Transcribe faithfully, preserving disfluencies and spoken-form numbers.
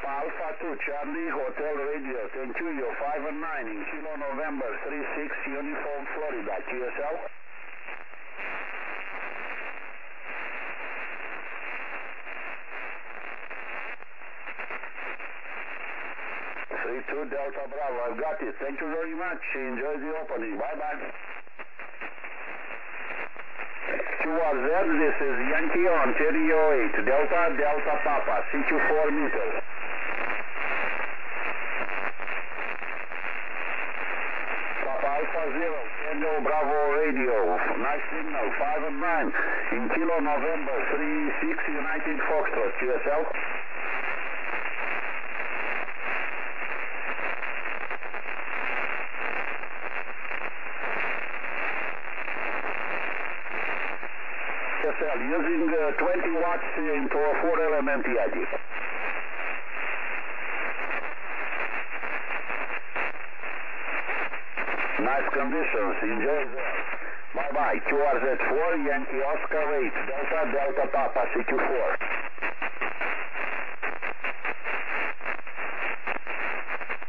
Papa Alpha two, Charlie, Hotel Radio. Thank you. You're five and nine in Kilo November three six, Uniform, Florida. Q S L. three two, Delta Bravo. I've got it. Thank you very much. Enjoy the opening. Bye-bye. Q R Z, this is Yankee Ontario eight, Delta, Delta Papa, C Q four meters. Papa Alpha zero, Tango Bravo Radio, nice signal, five and nine, in Kilo November three six, United Foxtrot, Q S L. Using uh, twenty watts into a four element Yagi. Nice conditions, enjoy them. Bye bye, Q R Z four, Yankee Oscar eight, Delta, Delta Papa, C Q four.